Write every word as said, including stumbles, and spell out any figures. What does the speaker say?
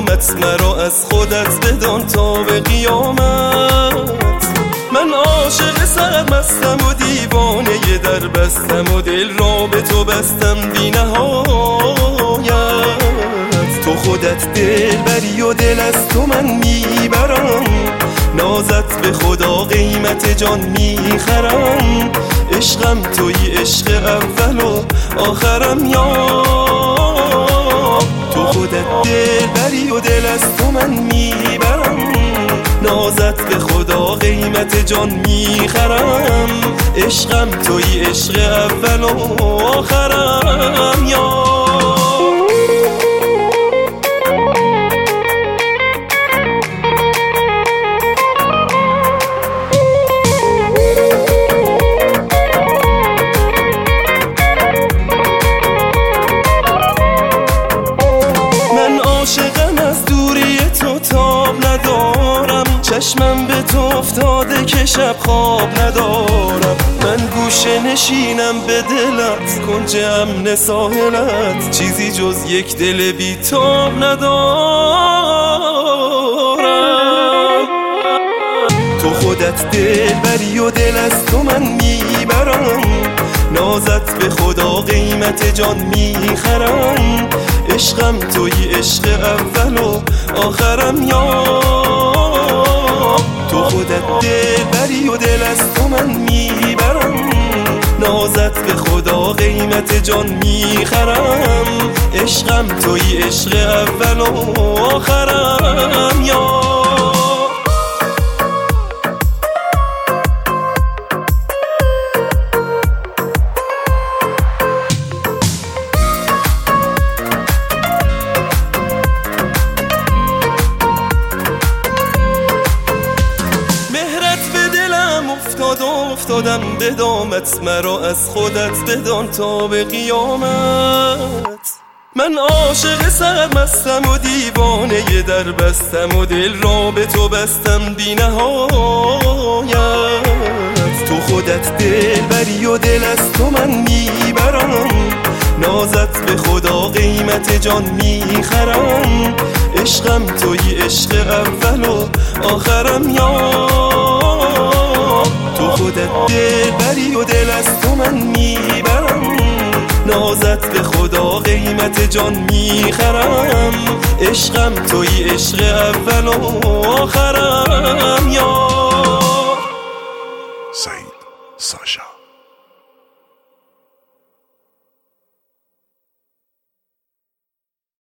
دامت مرا از خودت بدان تا به قیامت. من عاشق سرمستم و دیوانه در بستم و دل را به تو بستم بی نهایت. تو خودت دل بری و دل از تو من میبرم، نازت به خدا قیمت جان میخرم. عشقم توی عشق اول و آخرم یا تو خودت دل بری و دل از تو من میبرم، نازت به خدا قیمت جان میخرم. عشقم توی عشق اول و آخرم یا عاشقم از دوری تو تاب ندارم، چشمم به تو افتاده که شب خواب ندارم. من گوشه نشینم به دلت، کنج امن ساحلت، چیزی جز یک دل بی تاب ندارم. تو خودت دل بری و دل از تو من میبرم، نازت به خدا قیمت جان میخرم. عشقم توی عشق اول و آخرم یا تو خودت دل بری و دل از تو من میبرم، نازت به خدا قیمت جان میخرم. عشقم توی عشق اول و آخرم یا افتادم به دامت مرا از خودت بدان تا به قیامت. من عاشق سرمستم و دیوانه در بستم و دل را به تو بستم بی نهایت. تو خودت دل بری و دل از تو من میبرم، نازت به خدا قیمت جان میخرم. عشقم توی عشق اول و آخرم یا تو خودت دل بری و دل از تو من میبرم، نازت به خدا قیمت جان میخرم. عشقم توی عشق اول و آخرم یا سعید ساشا.